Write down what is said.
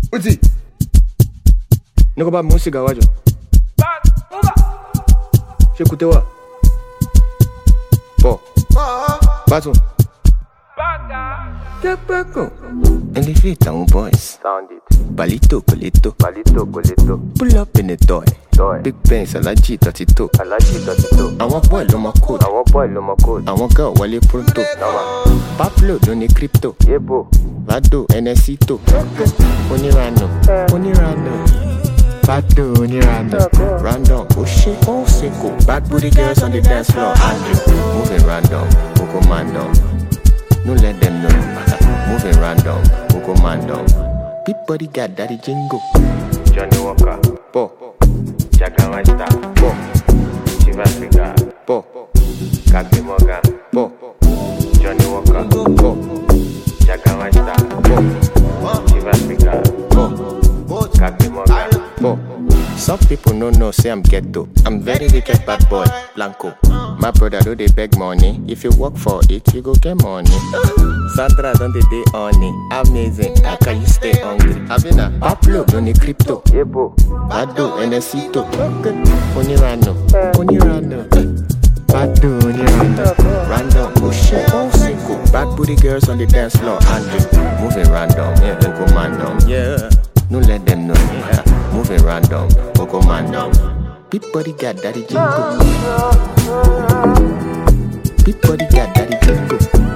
Uzi. Niko ba musiga wajo. J'écoutais quoi? Bon. Baton. And if it on boys. Sound it. Balito, colito. Palito, colito. Pull up in the toy. Big Benz, Alaji 32. Alaji 32. I want boy, on my code. I want boy, no more code. I want girl, Wale Pronto. Pablo, don't need crypto. Yebo. Vado, NSito. Onirano. Vado, Onirano. Random. Oh shit, oh sicko. Bad booty girls on the dance floor. Moving random. Go commando. No let them know. Moving random. Go commando. Big body got daddy jingle. Johnny Walker. Po. Jaga Master. Po. Chivas Africa. Po. Kapi Morgan. Po. Johnny Walker. Po. Jaga Master. Po. Chivas Africa. Po. Kapi Morgan. Po. Some people no know say I'm ghetto. I'm very wicked bad boy, Blanco. My brother do they beg money. If you work for it, you go get money. Sandra don't they day on it. Amazing, how can you stay hungry? Havina, Pablo don't need crypto. Yebo. Bado, NSito. Onirano. Bado, Onirano. Random, oh shit, oh sicko. Bad booty girls on the dance floor. Andrew, moving random, yeah, go random, yeah. No let them know, yeah. Moving random, go random. Big body got daddy jingle. Big body got daddy jingle.